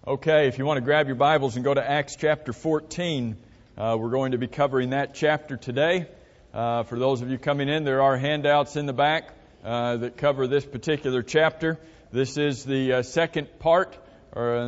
Okay, if you want to grab your Bibles and go to Acts chapter 14, we're going to be covering that chapter today. For those of you coming in, there are handouts in the back that cover this particular chapter. This is the second part, or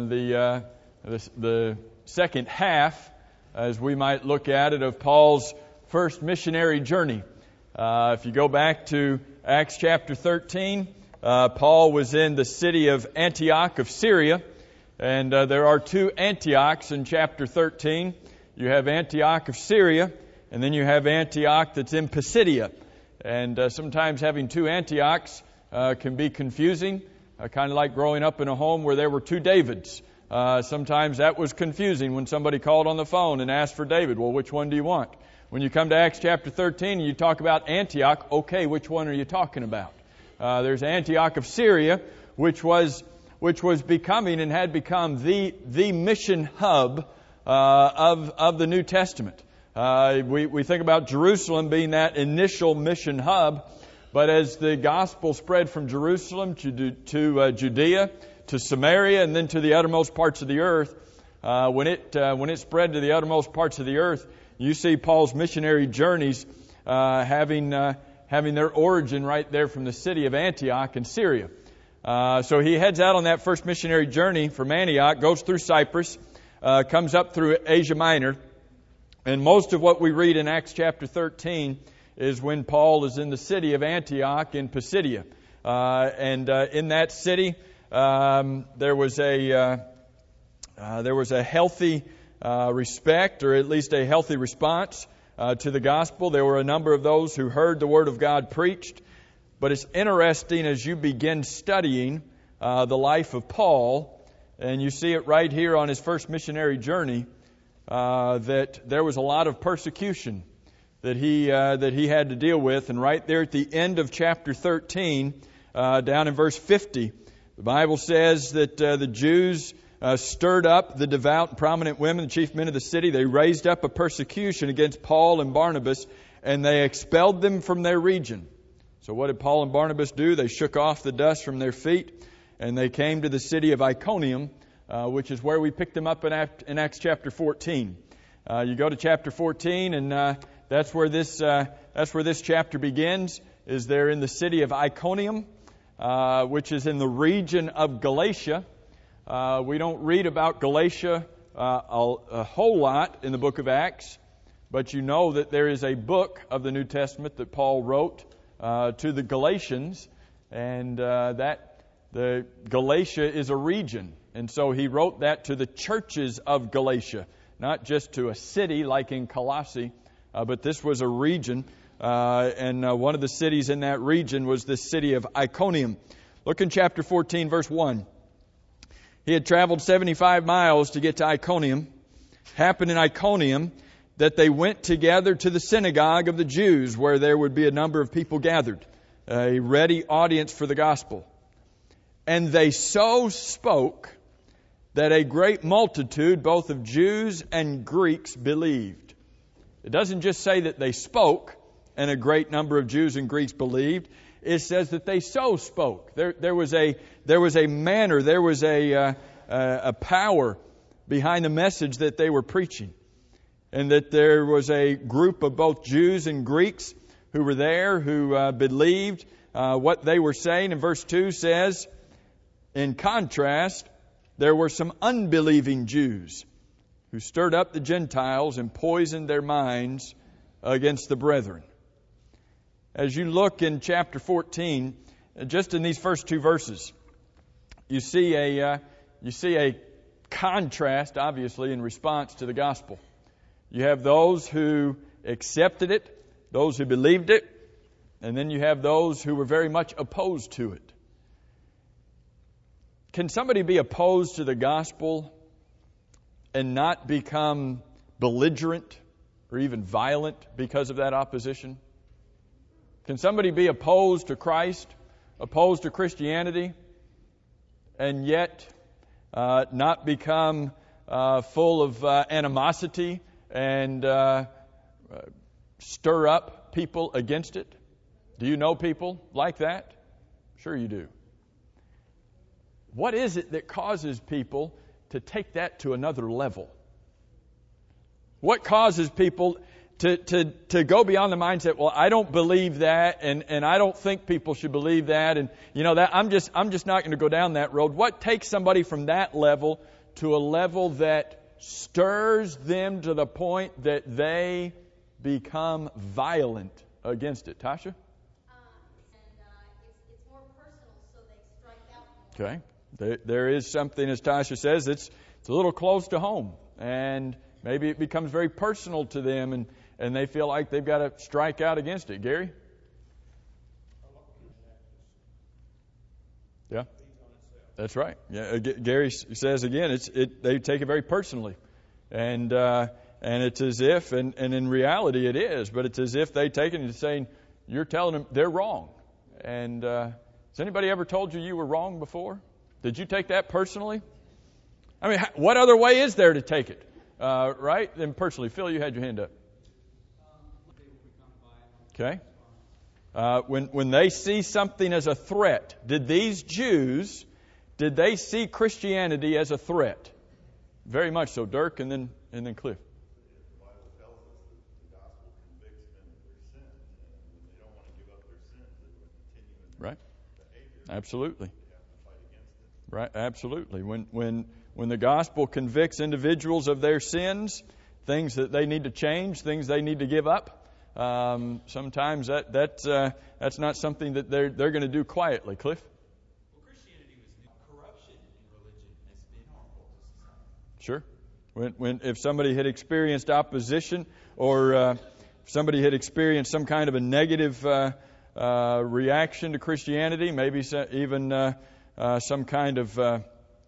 the second half, as we might look at it, of Paul's first missionary journey. If you go back to Acts chapter 13, Paul was in the city of Antioch of Syria. And there are two Antiochs in chapter 13. You have Antioch of Syria, and then you have Antioch that's in Pisidia. And sometimes having two Antiochs can be confusing, kind of like growing up in a home where there were two Davids. Sometimes that was confusing when somebody called on the phone and asked for David. Well, which one do you want? When you come to Acts chapter 13 and you talk about Antioch, okay, which one are you talking about? There's Antioch of Syria, which was becoming and had become the mission hub of the New Testament. We think about Jerusalem being that initial mission hub, but as the gospel spread from Jerusalem to Judea, to Samaria, and then to the uttermost parts of the earth, when it spread to the uttermost parts of the earth, you see Paul's missionary journeys having their origin right there from the city of Antioch in Syria. So he heads out on that first missionary journey from Antioch, goes through Cyprus, comes up through Asia Minor, and most of what we read in Acts chapter 13 is when Paul is in the city of Antioch in Pisidia. And in that city, there was a healthy respect, or at least a healthy response to the gospel. There were a number of those who heard the Word of God preached. But it's interesting as you begin studying the life of Paul, and you see it right here on his first missionary journey, that there was a lot of persecution that he had to deal with. And right there at the end of chapter 13, down in verse 50, the Bible says that the Jews stirred up the devout and prominent women, the chief men of the city. They raised up a persecution against Paul and Barnabas, and they expelled them from their region. So what did Paul and Barnabas do? They shook off the dust from their feet, and they came to the city of Iconium, which is where we picked them up in Acts chapter 14. You go to chapter 14, and that's where this chapter begins. Is there in the city of Iconium, which is in the region of Galatia. We don't read about Galatia a whole lot in the book of Acts, but you know that there is a book of the New Testament that Paul wrote to the Galatians, and that the Galatia is a region, and so he wrote that to the churches of Galatia, not just to a city like in Colossae, but this was a region, and one of the cities in that region was this city of Iconium. Look in chapter 14, verse 1. He had traveled 75 miles to get to Iconium. Happened in Iconium that they went together to the synagogue of the Jews, where there would be a number of people gathered, a ready audience for the gospel. And they so spoke that a great multitude, both of Jews and Greeks, believed. It doesn't just say that they spoke and a great number of Jews and Greeks believed. It says that they so spoke. There was a manner, there was a power behind the message that they were preaching. And that there was a group of both Jews and Greeks who were there, who believed what they were saying. And verse 2 says, in contrast, there were some unbelieving Jews who stirred up the Gentiles and poisoned their minds against the brethren. As you look in chapter 14, just in these first two verses, you see a contrast, obviously, in response to the gospel. You have those who accepted it, those who believed it, and then you have those who were very much opposed to it. Can somebody be opposed to the gospel and not become belligerent or even violent because of that opposition? Can somebody be opposed to Christ, opposed to Christianity, and yet not become full of animosity and stir up people against it? Do you know people like that? Sure you do. What is it that causes people to take that to another level? What causes people to go beyond the mindset, well, I don't believe that, and I don't think people should believe that, and that I'm just not going to go down that road. What takes somebody from that level to a level that stirs them to the point that they become violent against it? Tasha? It's more personal, so they strike out more. Okay. There is something, as Tasha says, it's a little close to home, and maybe it becomes very personal to them, and they feel like they've got to strike out against it. Gary? Yeah. That's right. Yeah. Gary says again, they take it very personally, and it's as if, and in reality it is, but it's as if they take it and saying, you're telling them they're wrong. And has anybody ever told you were wrong before? Did you take that personally? I mean, what other way is there to take it? Right? Then personally, Phil, you had your hand up. Okay. When they see something as a threat, did these Jews, did they see Christianity as a threat? Very much so. Dirk, and then Cliff. The Bible tells us that the gospel convicts men of their sins, and when they don't want to give up their sins, they're going to continue in their behavior. Absolutely. They have to fight against it. Right. Absolutely. When the gospel convicts individuals of their sins, things that they need to change, things they need to give up, sometimes that's not something that they're going to do quietly. Cliff? Well, Christianity was new. Corruption in religion has been harmful to society. Sure. If somebody had experienced opposition, or somebody had experienced some kind of a negative reaction to Christianity, maybe even some kind of,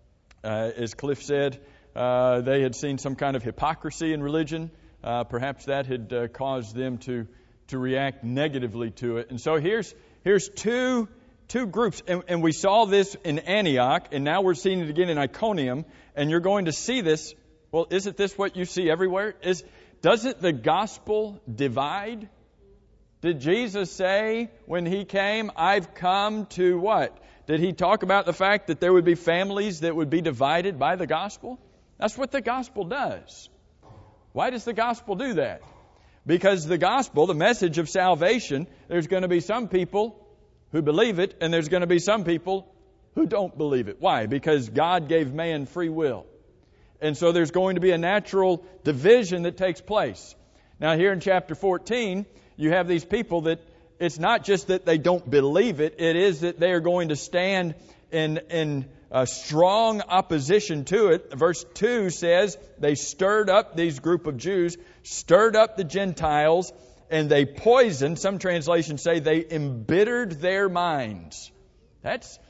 as Cliff said, they had seen some kind of hypocrisy in religion. Perhaps that had caused them to react negatively to it. And so here's two groups, and we saw this in Antioch, and now we're seeing it again in Iconium, and you're going to see this. Well, isn't this what you see everywhere? Doesn't the gospel divide? Did Jesus say when He came, I've come to what? Did He talk about the fact that there would be families that would be divided by the gospel? That's what the gospel does. Why does the gospel do that? Because the gospel, the message of salvation, there's going to be some people who believe it, and there's going to be some people who don't believe it. Why? Because God gave man free will. And so there's going to be a natural division that takes place. Now here in chapter 14, you have these people that it's not just that they don't believe it, it is that they are going to stand in a strong opposition to it. Verse 2 says, they stirred up, these group of Jews, stirred up the Gentiles, and they poisoned, some translations say they embittered their minds. That's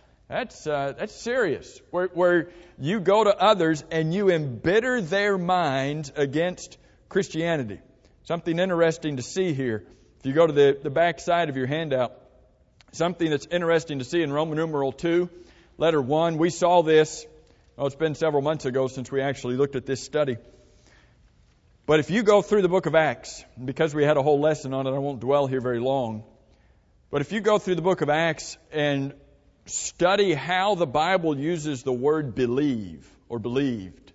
serious. Where you go to others and you embitter their minds against Christianity. Something interesting to see here. If you go to the back side of your handout, something that's interesting to see in Roman numeral 2, letter 1. We saw this, it's been several months ago since we actually looked at this study. But if you go through the book of Acts, because we had a whole lesson on it, I won't dwell here very long. But if you go through the book of Acts and study how the Bible uses the word believe or believed.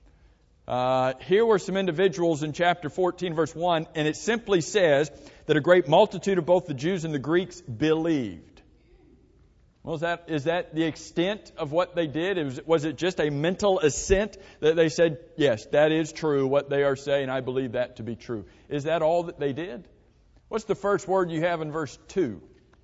Here were some individuals in chapter 14, verse 1, and it simply says that a great multitude of both the Jews and the Greeks believed. Well, is that the extent of what they did? Was it just a mental assent that they said, yes, that is true, what they are saying, I believe that to be true? Is that all that they did? What's the first word you have in verse 2?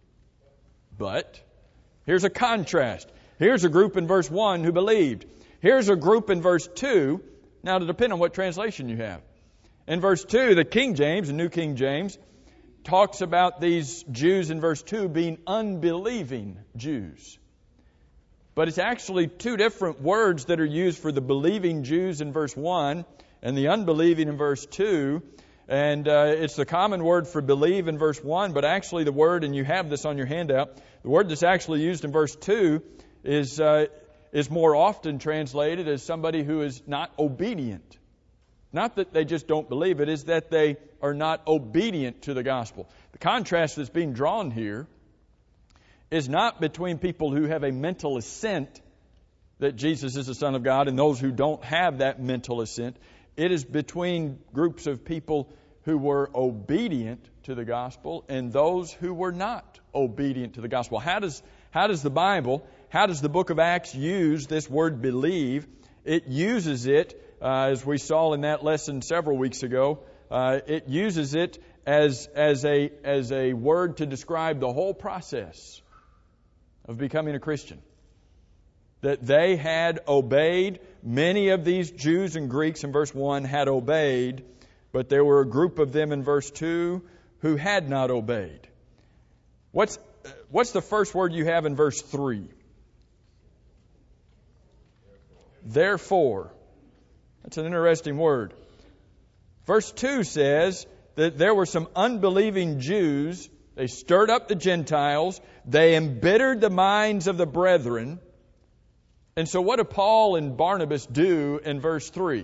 But. Here's a contrast. Here's a group in verse 1 who believed. Here's a group in verse 2. Now, to depend on what translation you have. In verse 2, the King James, the New King James, talks about these Jews in verse 2 being unbelieving Jews. But it's actually two different words that are used for the believing Jews in verse 1 and the unbelieving in verse 2. And it's the common word for believe in verse 1, but actually the word, and you have this on your handout, the word that's actually used in verse 2 is more often translated as somebody who is not obedient. Not that they just don't believe it, is that they are not obedient to the gospel. The contrast that's being drawn here is not between people who have a mental assent that Jesus is the Son of God and those who don't have that mental assent. It is between groups of people who were obedient to the gospel and those who were not obedient to the gospel. How does the Bible, how does the book of Acts use this word believe? It uses it, as we saw in that lesson several weeks ago, it uses it as a word to describe the whole process of becoming a Christian. That they had obeyed. Many of these Jews and Greeks in verse 1 had obeyed, but there were a group of them in verse 2 who had not obeyed. What's the first word you have in verse 3? Therefore. That's an interesting word. Verse 2 says that there were some unbelieving Jews. They stirred up the Gentiles. They embittered the minds of the brethren. And so what do Paul and Barnabas do in verse 3?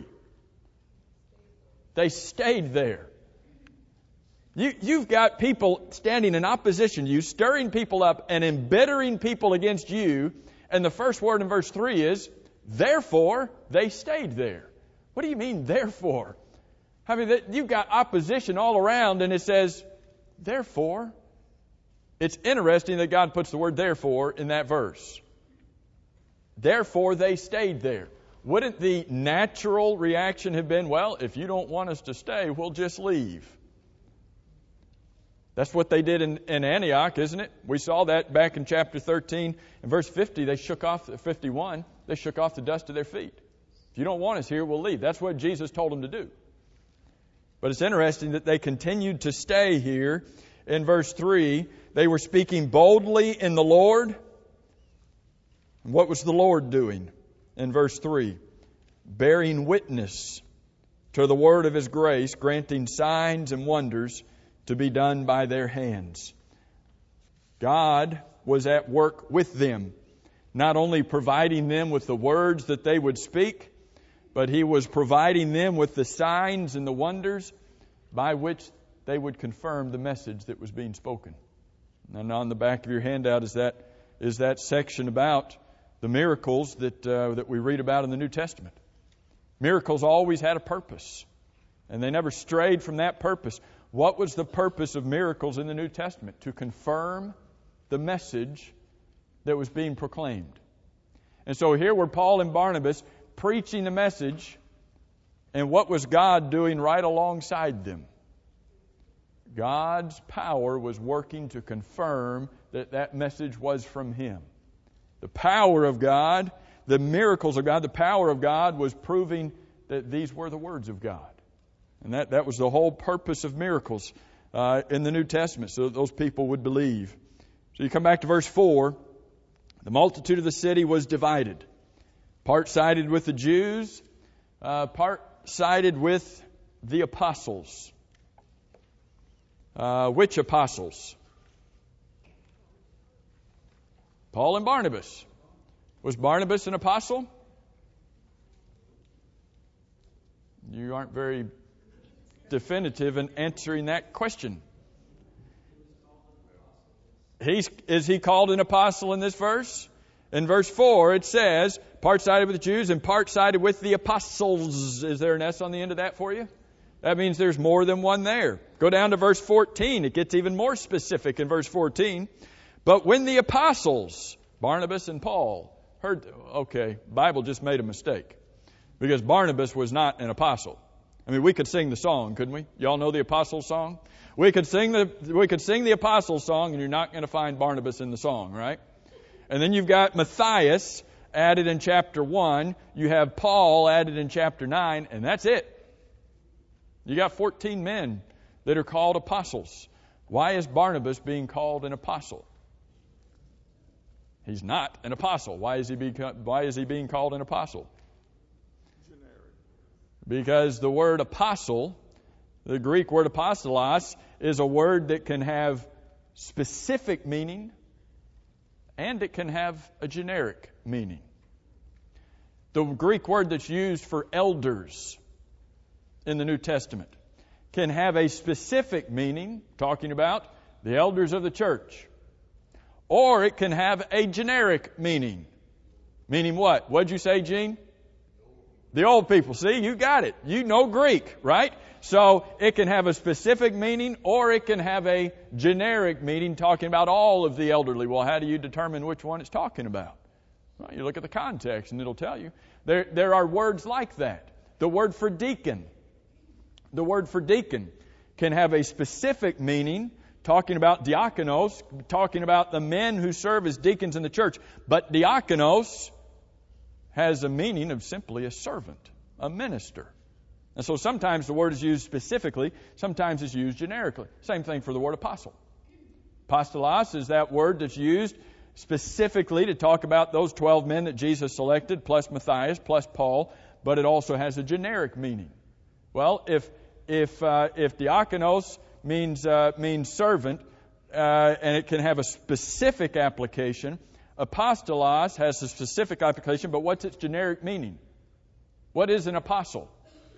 They stayed there. You've got people standing in opposition to you, stirring people up and embittering people against you. And the first word in verse 3 is, therefore, they stayed there. What do you mean, therefore? I mean, you've got opposition all around, and it says, therefore. It's interesting that God puts the word therefore in that verse. Therefore, they stayed there. Wouldn't the natural reaction have been, well, if you don't want us to stay, we'll just leave? That's what they did in Antioch, isn't it? We saw that back in chapter 13. In verse 50, 51, they shook off the dust of their feet. If you don't want us here, we'll leave. That's what Jesus told them to do. But it's interesting that they continued to stay here. In verse 3, they were speaking boldly in the Lord. And what was the Lord doing? In verse 3, bearing witness to the word of His grace, granting signs and wonders to be done by their hands. God was at work with them, not only providing them with the words that they would speak, but He was providing them with the signs and the wonders by which they would confirm the message that was being spoken. And on the back of your handout is that section about the miracles that we read about in the New Testament. Miracles always had a purpose, and they never strayed from that purpose. What was the purpose of miracles in the New Testament? To confirm the message that was being proclaimed. And so here were Paul and Barnabas preaching the message, and what was God doing right alongside them? God's power was working to confirm that message was from Him. The power of God, the miracles of God, the power of God was proving that these were the words of God. And that was the whole purpose of miracles in the New Testament, so that those people would believe. So you come back to verse 4. The multitude of the city was divided. Part sided with the Jews, part sided with the apostles. Which apostles? Paul and Barnabas. Was Barnabas an apostle? You aren't very definitive in answering that question. Is he called an apostle in this verse? In verse 4 it says, part sided with the Jews and part sided with the apostles. Is there an S on the end of that for you? That means there's more than one there. Go down to verse 14. It gets even more specific in verse 14. But when the apostles, Barnabas and Paul, heard, Bible just made a mistake. Because Barnabas was not an apostle. I mean, we could sing the song, couldn't we? Y'all know the Apostles' song? We could sing the Apostles' song, and you're not going to find Barnabas in the song, right? And then you've got Matthias added in chapter 1. You have Paul added in chapter 9, and that's it. You got 14 men that are called apostles. Why is Barnabas being called an apostle? He's not an apostle. Why is he being called an apostle? Because the word apostle, the Greek word apostolos, is a word that can have specific meaning and it can have a generic meaning. The Greek word that's used for elders in the New Testament can have a specific meaning, talking about the elders of the church. Or it can have a generic meaning, Meaning what? What'd you say, Gene? The old people. See, you got it. You know Greek, right? So it can have a specific meaning or it can have a generic meaning talking about all of the elderly. Well, how do you determine which one it's talking about? Well, you look at the context and it'll tell you. There are words like that. The word for deacon. The word for deacon can have a specific meaning talking about diakonos, talking about the men who serve as deacons in the church. But diakonos has a meaning of simply a servant, a minister. And so sometimes the word is used specifically, sometimes it's used generically. Same thing for the word apostle. Apostolos is that word that's used specifically to talk about those 12 men that Jesus selected, plus Matthias, plus Paul, but it also has a generic meaning. Well, if diakonos means servant, and it can have a specific application, apostolos has a specific application, but what's its generic meaning? What is an apostle?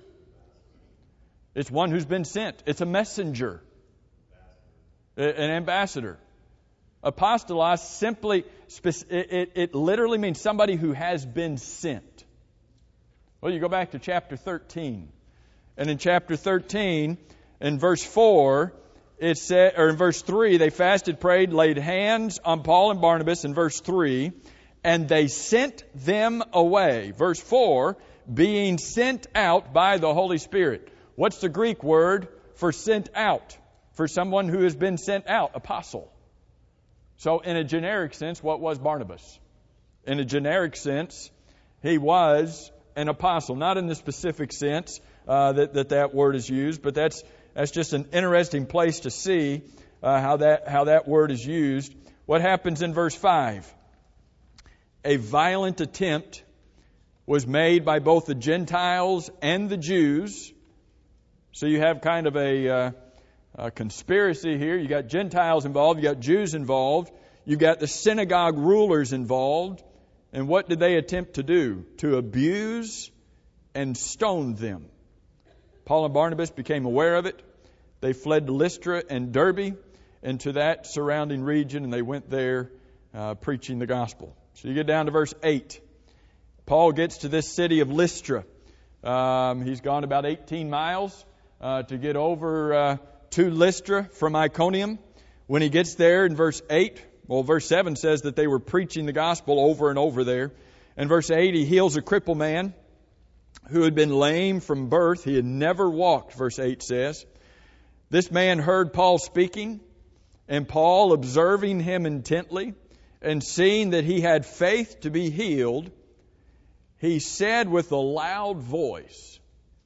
It's one who's been sent. It's a messenger, an ambassador. Apostolos simply, it literally means somebody who has been sent. Well, you go back to chapter 13. And in chapter 13, in verse 4, it said, or in verse 3, they fasted, prayed, laid hands on Paul and Barnabas in verse 3, and they sent them away. Verse 4, being sent out by the Holy Spirit. What's the Greek word for sent out? For someone who has been sent out, apostle. So in a generic sense, what was Barnabas? In a generic sense, he was an apostle. Not in the specific sense that word is used, but that's just an interesting place to see how that word is used. What happens in verse 5? A violent attempt was made by both the Gentiles and the Jews. So you have kind of a conspiracy here. You got Gentiles involved. You got Jews involved. You got the synagogue rulers involved. And what did they attempt to do? To abuse and stone them. Paul and Barnabas became aware of it. They fled to Lystra and Derbe and to that surrounding region, and they went there preaching the gospel. So you get down to verse 8. Paul gets to this city of Lystra. He's gone about 18 miles to get over to Lystra from Iconium. When he gets there in verse 8, verse 7 says that they were preaching the gospel over and over there. In verse 8, he heals a crippled man who had been lame from birth. He had never walked, verse 8 says. This man heard Paul speaking, and Paul, observing him intently, and seeing that he had faith to be healed, he said with a loud voice.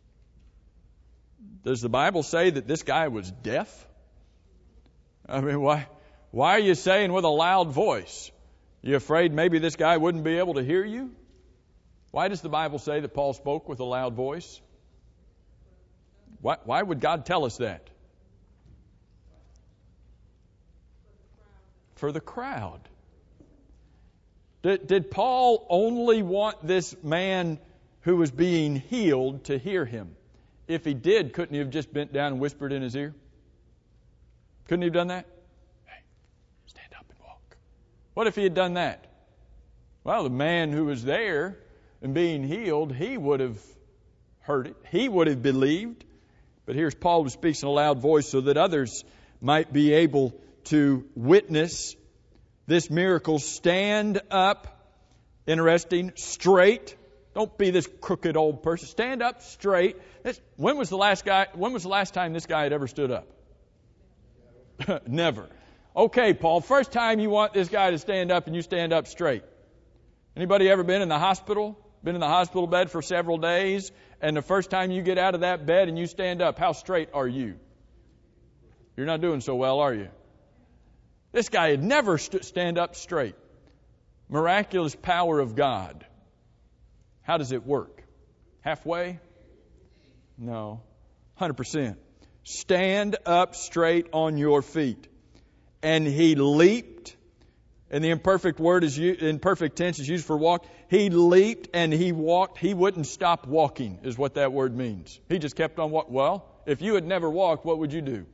Does the Bible say that this guy was deaf? I mean, why are you saying with a loud voice? You afraid maybe this guy wouldn't be able to hear you? Why does the Bible say that Paul spoke with a loud voice? Why would God tell us that? For the crowd. Did Paul only want this man who was being healed to hear him? If he did, couldn't he have just bent down and whispered in his ear? Couldn't he have done that? Hey, stand up and walk. What if he had done that? Well, the man who was there and being healed, he would have heard it. He would have believed. But here's Paul who speaks in a loud voice so that others might be able to witness this miracle. Stand up, interesting, straight. Don't be this crooked old person. Stand up straight. When was the last time this guy had ever stood up? Never. Okay, Paul, first time you want this guy to stand up and you stand up straight. Anybody ever been in the hospital? Been in the hospital bed for several days, and the first time you get out of that bed and you stand up, how straight are you? You're not doing so well, are you? This guy had never stand up straight. Miraculous power of God. How does it work? Halfway? No. 100%. Stand up straight on your feet. And he leaped. And the imperfect word is imperfect tense is used for walk. He leaped and he walked. He wouldn't stop walking is what that word means. He just kept on walking. Well, if you had never walked, what would you do?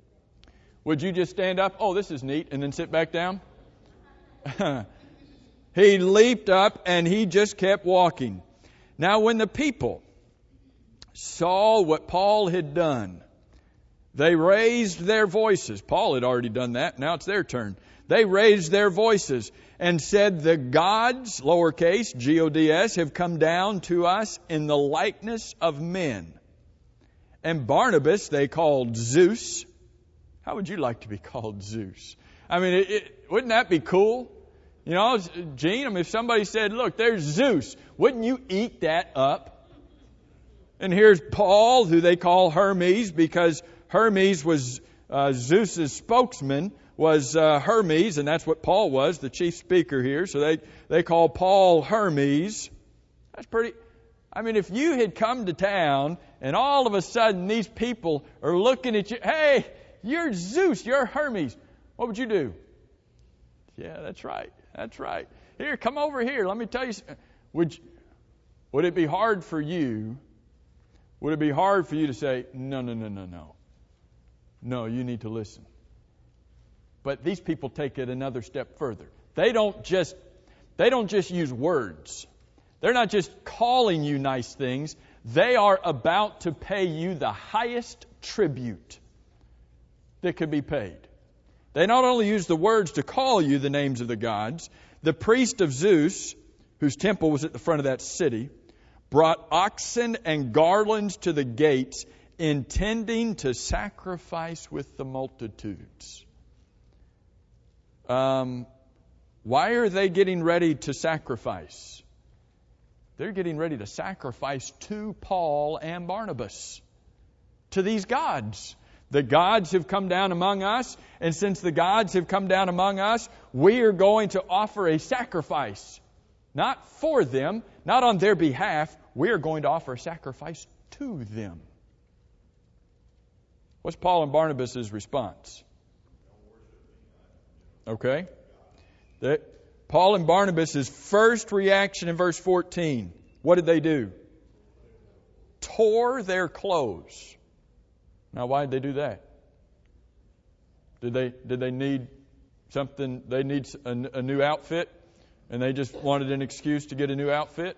Would you just stand up? Oh, this is neat, and then sit back down? He leaped up and he just kept walking. Now when the people saw what Paul had done, they raised their voices. Paul had already done that. Now it's their turn. They raised their voices and said, the gods, lowercase, G-O-D-S, have come down to us in the likeness of men. And Barnabas they called Zeus. How would you like to be called Zeus? I mean, wouldn't that be cool? You know, Gene, I mean, if somebody said, look, there's Zeus, wouldn't you eat that up? And here's Paul, who they call Hermes, because Hermes was Zeus's spokesman, was Hermes, and that's what Paul was, the chief speaker here. So they call Paul Hermes. That's pretty... I mean, if you had come to town and all of a sudden these people are looking at you, hey, you're Zeus, you're Hermes, what would you do? Yeah, that's right. That's right. Here, come over here. Let me tell you. Would it be hard for you? Would it be hard for you to say, no. No, you need to listen. But these people take it another step further. They don't just use words. They're not just calling you nice things. They are about to pay you the highest tribute that could be paid. They not only use the words to call you the names of the gods, the priest of Zeus, whose temple was at the front of that city, brought oxen and garlands to the gates, intending to sacrifice with the multitudes. Why are they getting ready to sacrifice? They're getting ready to sacrifice to Paul and Barnabas, to these gods. The gods have come down among us, and since the gods have come down among us, we are going to offer a sacrifice. Not for them, not on their behalf. We are going to offer a sacrifice to them. What's Paul and Barnabas' response? Okay. Paul and Barnabas' first reaction in verse 14, what did they do? Tore their clothes. Now, why did they do that? Did they need something? They need a new outfit, and they just wanted an excuse to get a new outfit?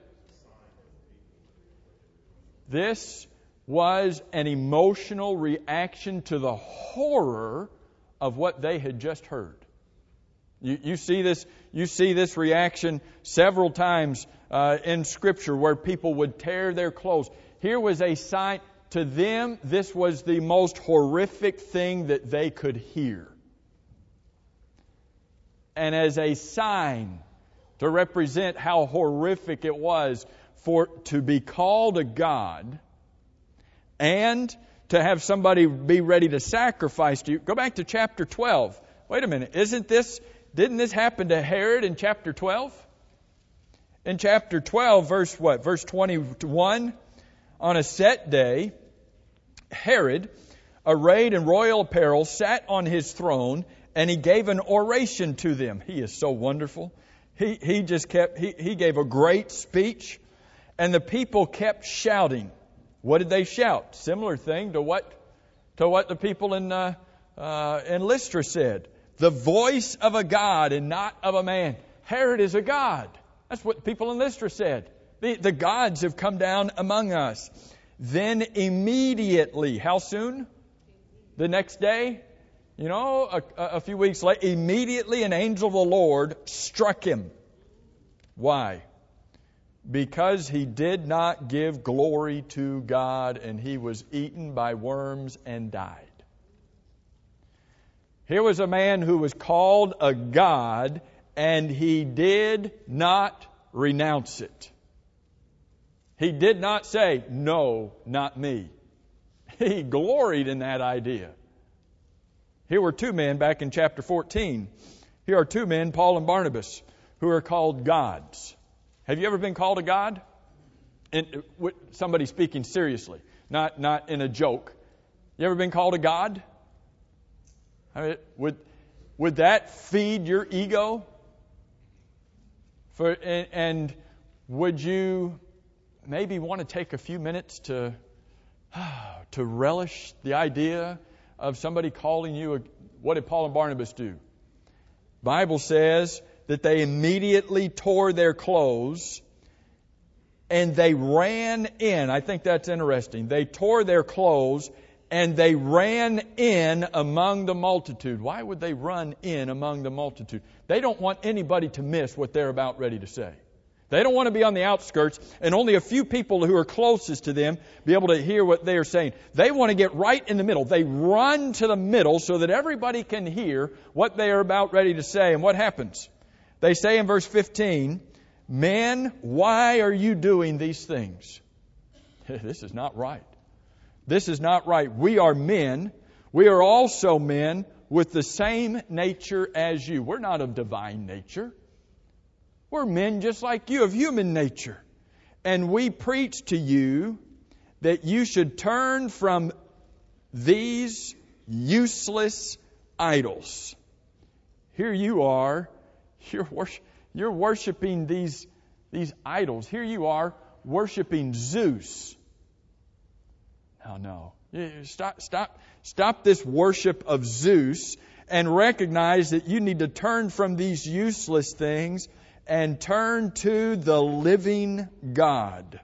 This was an emotional reaction to the horror of what they had just heard. You see this reaction several times in Scripture where people would tear their clothes. Here was a sign. To them, this was the most horrific thing that they could hear. And as a sign to represent how horrific it was to be called a god and to have somebody be ready to sacrifice to you. Go back to chapter 12. Wait a minute. Didn't this happen to Herod in chapter 12? In chapter 12, verse what? Verse 21. On a set day, Herod, arrayed in royal apparel, sat on his throne, and he gave an oration to them. He is so wonderful. He gave a great speech, and the people kept shouting. What did they shout? Similar thing to what the people in Lystra said. The voice of a god and not of a man. Herod is a god. That's what the people in Lystra said. The gods have come down among us. Then immediately, how soon? The next day? You know, a few weeks later, immediately an angel of the Lord struck him. Why? Because he did not give glory to God, and he was eaten by worms and died. Here was a man who was called a god, and he did not renounce it. He did not say, no, not me. He gloried in that idea. Here were two men back in chapter 14. Here are two men, Paul and Barnabas, who are called gods. Have you ever been called a god? Somebody speaking seriously, not in a joke. You ever been called a god? I mean, would that feed your ego? And would you maybe want to take a few minutes to relish the idea of somebody calling you what did Paul and Barnabas do? Bible says that they immediately tore their clothes and they ran in. I think that's interesting. They tore their clothes and they ran in among the multitude. Why would they run in among the multitude? They don't want anybody to miss what they're about ready to say. They don't want to be on the outskirts and only a few people who are closest to them be able to hear what they are saying. They want to get right in the middle. They run to the middle so that everybody can hear what they are about ready to say. And what happens? They say in verse 15, "Men, why are you doing these things?" This is not right. This is not right. We are men. We are also men with the same nature as you. We're not of divine nature. We're men just like you, of human nature. And we preach to you that you should turn from these useless idols. Here you are. You're worshiping these idols. Here you are worshiping Zeus. No. Stop this worship of Zeus and recognize that you need to turn from these useless things and turn to the living God.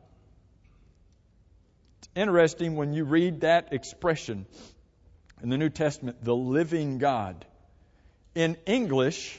It's interesting when you read that expression in the New Testament, the living God. In English,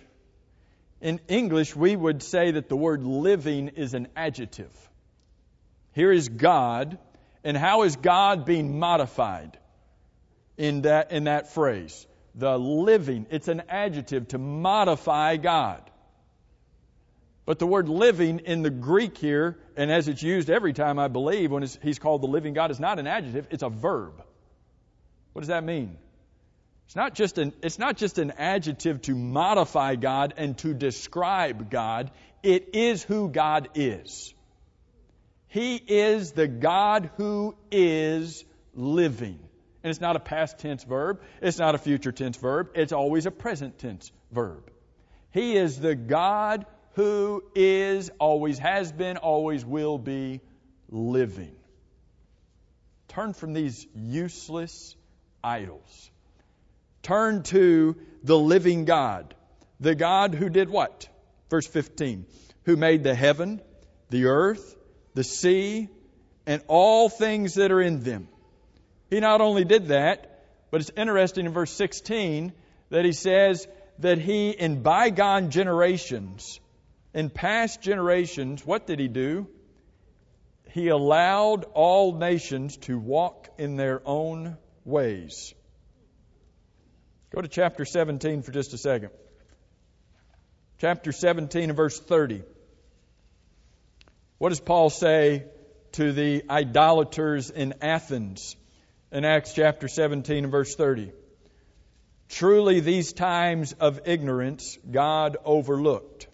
we would say that the word living is an adjective. Here is God, and how is God being modified in that phrase? The living, it's an adjective to modify God. But the word living in the Greek here, and as it's used every time I believe when he's called the living God, is not an adjective, it's a verb. What does that mean? It's not just an adjective to modify God and to describe God. It is who God is. He is the God who is living. And it's not a past tense verb. It's not a future tense verb. It's always a present tense verb. He is the God who is, always has been, always will be living. Turn from these useless idols. Turn to the living God. The God who did what? Verse 15. Who made the heaven, the earth, the sea, and all things that are in them. He not only did that, but it's interesting in verse 16 that he says that he, in bygone generations, in past generations, what did he do? He allowed all nations to walk in their own ways. Go to chapter 17 for just a second. Chapter 17 and verse 30. What does Paul say to the idolaters in Athens in Acts chapter 17 and verse 30? Truly these times of ignorance God overlooked.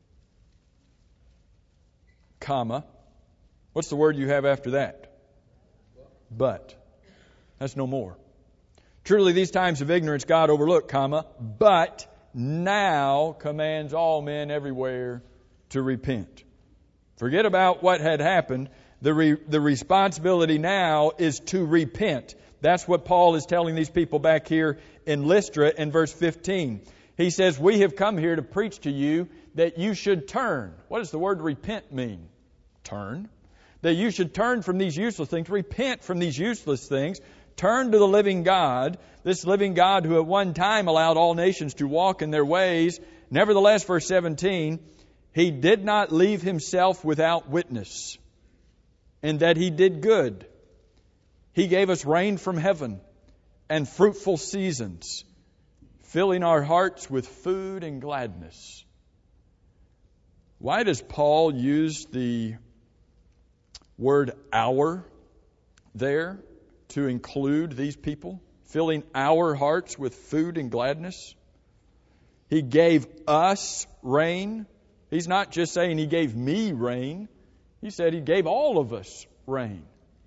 Comma. What's the word you have after that? But. That's no more. Truly these times of ignorance God overlooked, comma, but now commands all men everywhere to repent. Forget about what had happened. The responsibility now is to repent. That's what Paul is telling these people back here in Lystra in verse 15. He says, we have come here to preach to you that you should turn. What does the word repent mean? Turn. That you should turn from these useless things, repent from these useless things, turn to the living God, this living God who at one time allowed all nations to walk in their ways. Nevertheless, verse 17, He did not leave Himself without witness, and that He did good. He gave us rain from heaven and fruitful seasons, filling our hearts with food and gladness. Why does Paul use the word our there to include these people? Filling our hearts with food and gladness. He gave us rain. He's not just saying He gave me rain. He said He gave all of us rain.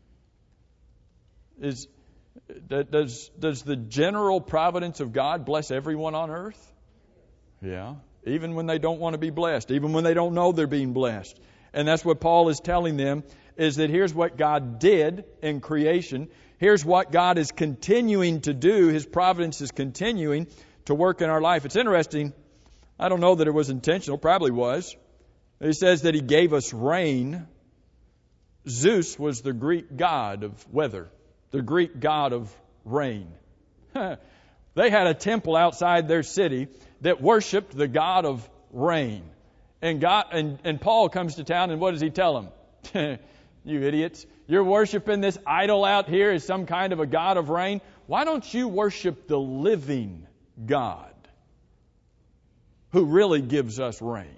Does the general providence of God bless everyone on earth? Yeah. Even when they don't want to be blessed. Even when they don't know they're being blessed. And that's what Paul is telling them, is that here's what God did in creation. Here's what God is continuing to do. His providence is continuing to work in our life. It's interesting. I don't know that it was intentional, probably was. He says that He gave us rain. Zeus was the Greek god of weather, the Greek god of rain. They had a temple outside their city that worshiped the god of rain. And Paul comes to town, and what does he tell them? You idiots, you're worshiping this idol out here as some kind of a god of rain. Why don't you worship the living God who really gives us rain?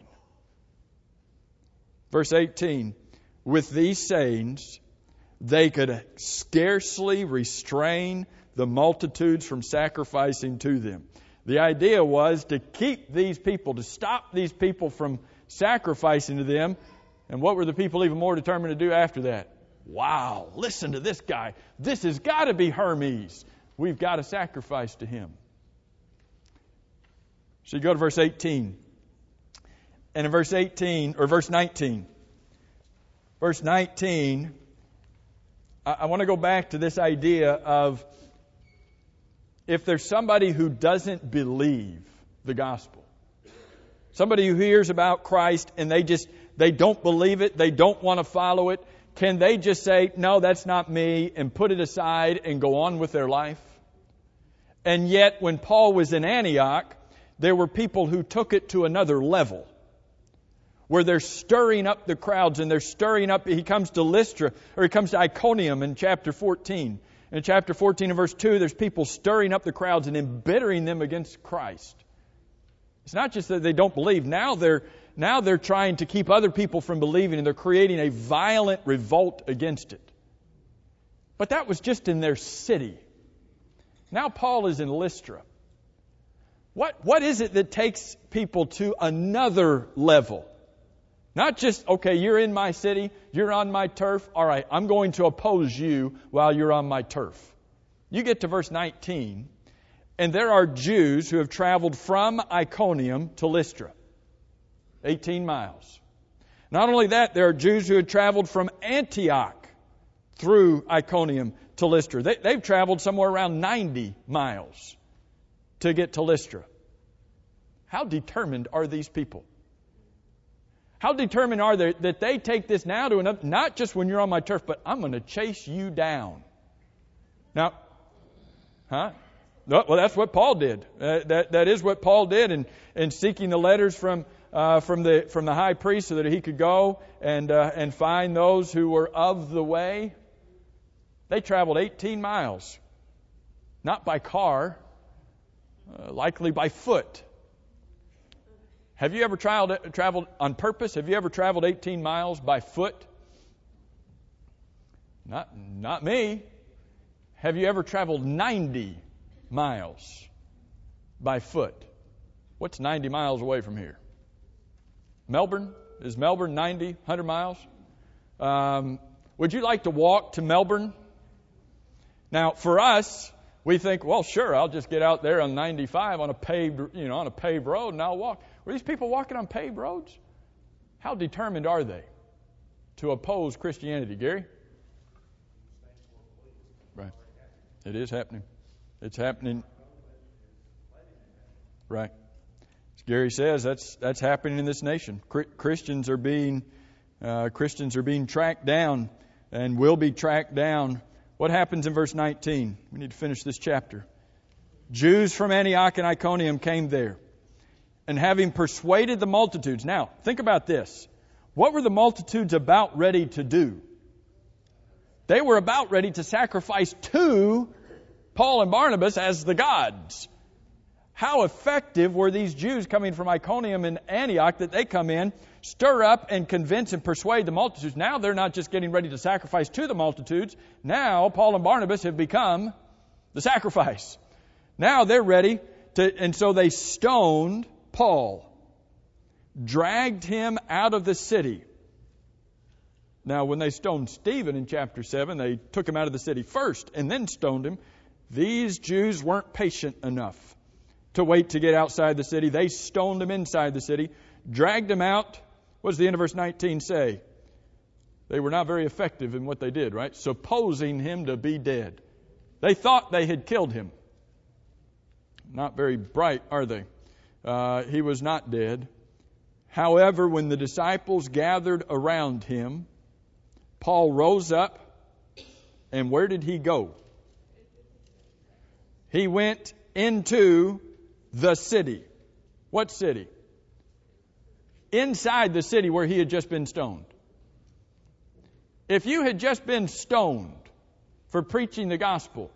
Verse 18, with these sayings, they could scarcely restrain the multitudes from sacrificing to them. The idea was to keep these people, to stop these people from sacrificing to them. And what were the people even more determined to do after that? Wow, listen to this guy. This has got to be Hermes. We've got to sacrifice to him. So you go to verse 18. And in verse 19, verse 19, I want to go back to this idea of if there's somebody who doesn't believe the gospel, somebody who hears about Christ and they don't believe it, they don't want to follow it, can they just say, no, that's not me, and put it aside and go on with their life? And yet, when Paul was in Antioch, there were people who took it to another level, where they're stirring up the crowds, and they're stirring up. He comes to Lystra, or he comes to Iconium in chapter 14. In chapter 14 and verse 2, there's people stirring up the crowds and embittering them against Christ. It's not just that they don't believe. Now they're trying to keep other people from believing, and they're creating a violent revolt against it. But that was just in their city. Now Paul is in Lystra. What is it that takes people to another level? Not just, okay, you're in my city, you're on my turf, all right, I'm going to oppose you while you're on my turf. You get to verse 19, and there are Jews who have traveled from Iconium to Lystra, 18 miles. Not only that, there are Jews who had traveled from Antioch through Iconium to Lystra. They've traveled somewhere around 90 miles to get to Lystra. How determined are these people? How determined are they that they take this now to another, not just when you're on my turf, but I'm going to chase you down. Now, well, that's what Paul did. That is what Paul did in seeking the letters from the high priest so that he could go and find those who were of the way. They traveled 18 miles, not by car, likely by foot. Have you ever traveled on purpose? Have you ever traveled 18 miles by foot? Not me. Have you ever traveled 90 miles by foot? What's 90 miles away from here? Melbourne? Is Melbourne 90, 100 miles? Would you like to walk to Melbourne? Now, for us, we think, well, sure, I'll just get out there on 95 on a paved road and I'll walk. Were these people walking on paved roads? How determined are they to oppose Christianity, Gary? Right. It is happening. It's happening. Right. As Gary says, that's happening in this nation. Christians are being tracked down and will be tracked down. What happens in verse 19? We need to finish this chapter. Jews from Antioch and Iconium came there, and having persuaded the multitudes. Now, think about this. What were the multitudes about ready to do? They were about ready to sacrifice to Paul and Barnabas as the gods. How effective were these Jews coming from Iconium and Antioch that they come in, stir up and convince and persuade the multitudes? Now they're not just getting ready to sacrifice to the multitudes. Now Paul and Barnabas have become the sacrifice. Now they're ready to, and so they stoned Paul, dragged him out of the city. Now, when they stoned Stephen in chapter 7, they took him out of the city first and then stoned him. These Jews weren't patient enough to wait to get outside the city. They stoned him inside the city, dragged him out. What does the end of verse 19 say? They were not very effective in what they did, right? Supposing him to be dead. They thought they had killed him. Not very bright, are they? He was not dead. However, when the disciples gathered around him, Paul rose up, and where did he go? He went into the city. What city? Inside the city where he had just been stoned. If you had just been stoned for preaching the gospel,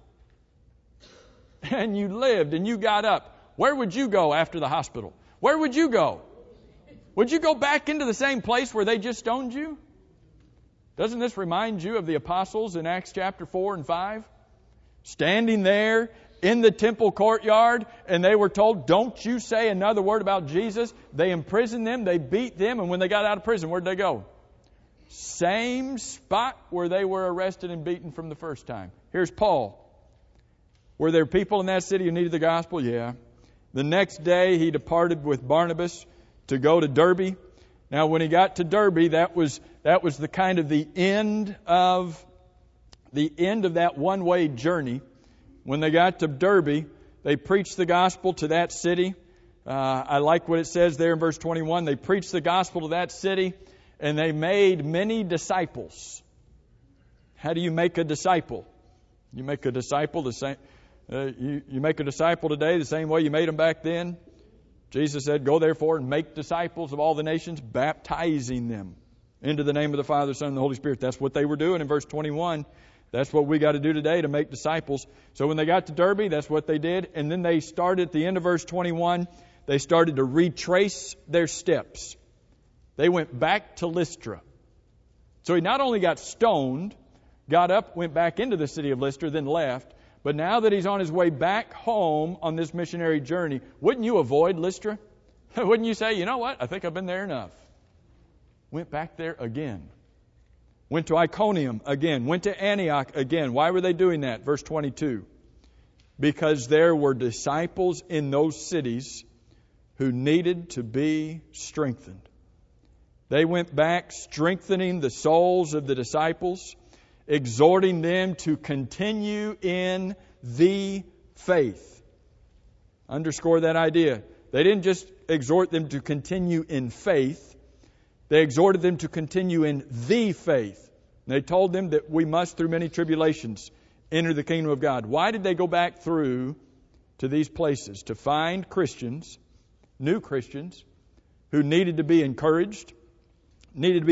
and you lived and you got up, where would you go after the hospital? Where would you go? Would you go back into the same place where they just stoned you? Doesn't this remind you of the apostles in Acts chapter 4 and 5? Standing there in the temple courtyard, and they were told, don't you say another word about Jesus. They imprisoned them, they beat them, and when they got out of prison, where'd they go? Same spot where they were arrested and beaten from the first time. Here's Paul. Were there people in that city who needed the gospel? Yeah. The next day he departed with Barnabas to go to Derbe. Now when he got to Derbe, that was the kind of the end of that one-way journey. When they got to Derbe, they preached the gospel to that city. I like what it says there in verse 21. They preached the gospel to that city, and they made many disciples. How do you make a disciple? You make a disciple the same. You make a disciple today the same way you made them back then. Jesus said, "Go therefore and make disciples of all the nations, baptizing them into the name of the Father, Son, and the Holy Spirit." That's what they were doing in verse 21. That's what we got to do today to make disciples. So when they got to Derbe, that's what they did. And then they started at the end of verse 21, they started to retrace their steps. They went back to Lystra. So he not only got stoned, got up, went back into the city of Lystra, then left. But now that he's on his way back home on this missionary journey, wouldn't you avoid Lystra? Wouldn't you say, you know what, I think I've been there enough. Went back there again. Went to Iconium again. Went to Antioch again. Why were they doing that? Verse 22. Because there were disciples in those cities who needed to be strengthened. They went back strengthening the souls of the disciples, exhorting them to continue in the faith. Underscore that idea. They didn't just exhort them to continue in faith. They exhorted them to continue in the faith. They told them that we must, through many tribulations, enter the kingdom of God. Why did they go back through to these places? To find Christians, new Christians, who needed to be encouraged, needed to be